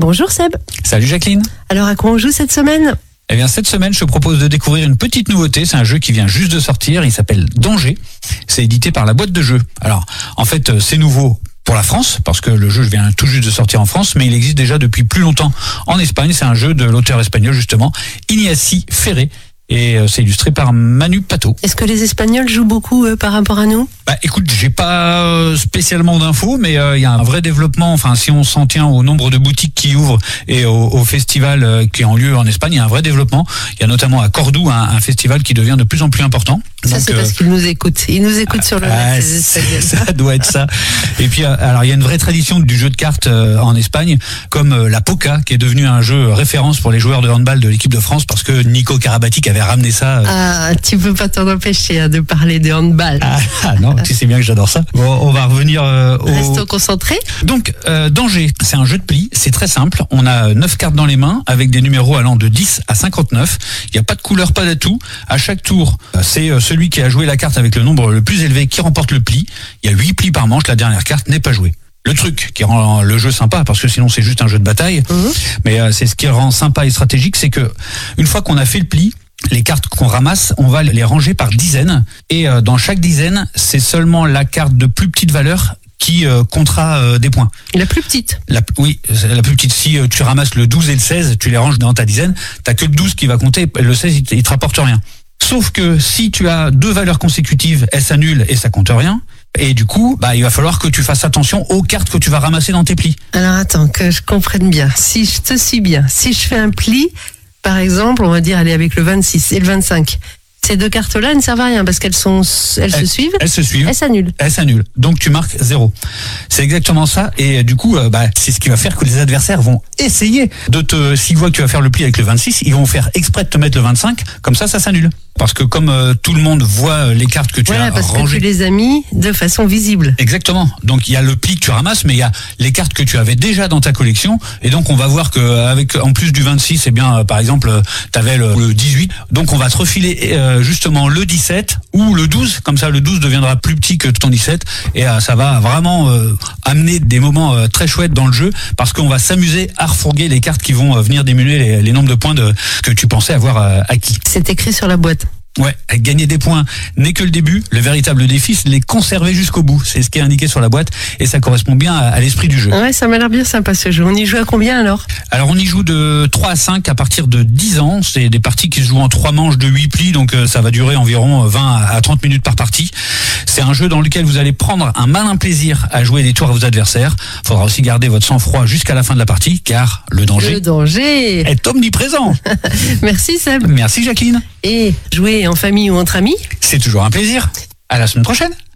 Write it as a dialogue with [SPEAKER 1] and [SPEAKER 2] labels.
[SPEAKER 1] Bonjour Seb.
[SPEAKER 2] Salut Jacqueline.
[SPEAKER 1] Alors à quoi on joue cette semaine ?
[SPEAKER 2] Eh bien cette semaine, je te propose de découvrir une petite nouveauté. C'est un jeu qui vient juste de sortir, il s'appelle Danger. C'est édité par la boîte de jeux. Alors en fait c'est nouveau pour la France, parce que le jeu vient tout juste de sortir en France, mais il existe déjà depuis plus longtemps en Espagne. C'est un jeu de l'auteur espagnol justement, Iñaki Ferré. Et c'est illustré par Manu Pato.
[SPEAKER 1] Est-ce que les Espagnols jouent beaucoup par rapport à nous ?
[SPEAKER 2] Écoute, j'ai pas spécialement d'infos, mais il y a un vrai développement. Enfin, si on s'en tient au nombre de boutiques qui ouvrent et au festival qui ont lieu en Espagne, il y a un vrai développement. Il y a notamment à Cordoue un festival qui devient de plus en plus important.
[SPEAKER 1] Ça, c'est parce qu'ils nous écoutent. Ils nous écoutent sur le net, ces Espagnols.
[SPEAKER 2] Ça doit être ça. Et puis, alors, il y a une vraie tradition du jeu de cartes en Espagne, comme la Poca, qui est devenu un jeu référence pour les joueurs de handball de l'équipe de France, parce que Nico Karabatic avait ramené ça.
[SPEAKER 1] Tu peux pas t'en empêcher de parler de handball.
[SPEAKER 2] Non, tu sais bien que j'adore ça. Bon, on va revenir
[SPEAKER 1] Restons concentrés.
[SPEAKER 2] Donc, Danger, c'est un jeu de pli, c'est très simple. On a 9 cartes dans les mains, avec des numéros allant de 10 à 59. Il n'y a pas de couleur, pas d'atout. À chaque tour, c'est celui qui a joué la carte avec le nombre le plus élevé qui remporte le pli. Il y a 8 plis par manche, la dernière carte n'est pas jouée. Le truc qui rend le jeu sympa, parce que sinon c'est juste un jeu de bataille, mais c'est ce qui rend sympa et stratégique, c'est que une fois qu'on a fait le pli, les cartes qu'on ramasse, on va les ranger par dizaines, et dans chaque dizaine, c'est seulement la carte de plus petite valeur qui comptera des points.
[SPEAKER 1] La plus petite.
[SPEAKER 2] Oui, la plus petite. Si tu ramasses le 12 et le 16, tu les ranges dans ta dizaine, t'as que le 12 qui va compter, le 16 il te rapporte rien. Sauf que si tu as 2 valeurs consécutives, elles s'annulent et ça compte rien. Et du coup, il va falloir que tu fasses attention aux cartes que tu vas ramasser dans tes plis.
[SPEAKER 1] Alors attends, que je comprenne bien. Si je te suis bien, si je fais un pli, par exemple, on va dire aller avec le 26 et le 25. Ces 2 cartes-là ne servent à rien parce qu'elles se suivent.
[SPEAKER 2] Elles se suivent.
[SPEAKER 1] Elles s'annulent.
[SPEAKER 2] Elles s'annulent. Donc tu marques 0. C'est exactement ça. Et du coup, c'est ce qui va faire que les adversaires vont essayer s'ils voient que tu vas faire le pli avec le 26, ils vont faire exprès de te mettre le 25. Comme ça s'annule. Parce que comme tout le monde voit les cartes que tu as
[SPEAKER 1] parce
[SPEAKER 2] rangées.
[SPEAKER 1] Que tu les as mis de façon visible.
[SPEAKER 2] Exactement. Donc il y a le pli que tu ramasses, mais il y a les cartes que tu avais déjà dans ta collection. Et donc on va voir que avec en plus du 26, par exemple, tu avais le 18. Donc on va te refiler justement le 17 ou le 12. Comme ça, le 12 deviendra plus petit que ton 17. Et ça va vraiment amener des moments très chouettes dans le jeu, parce qu'on va s'amuser à refourguer les cartes qui vont venir diminuer les nombres de points que tu pensais avoir acquis.
[SPEAKER 1] C'est écrit sur la boîte.
[SPEAKER 2] Ouais, gagner des points n'est que le début. Le véritable défi, c'est de les conserver jusqu'au bout. C'est ce qui est indiqué sur la boîte et ça correspond bien à l'esprit du jeu.
[SPEAKER 1] Ouais, ça m'a l'air bien sympa ce jeu. On y joue à combien alors ?
[SPEAKER 2] Alors on y joue de 3 à 5 à partir de 10 ans. C'est des parties qui se jouent en 3 manches de 8 plis, donc ça va durer environ 20 à 30 minutes par partie. C'est un jeu dans lequel vous allez prendre un malin plaisir à jouer des tours à vos adversaires. Il faudra aussi garder votre sang-froid jusqu'à la fin de la partie, car le danger est omniprésent.
[SPEAKER 1] Merci Seb.
[SPEAKER 2] Merci Jacqueline.
[SPEAKER 1] Et jouer en famille ou entre amis ?
[SPEAKER 2] C'est toujours un plaisir. À la semaine prochaine.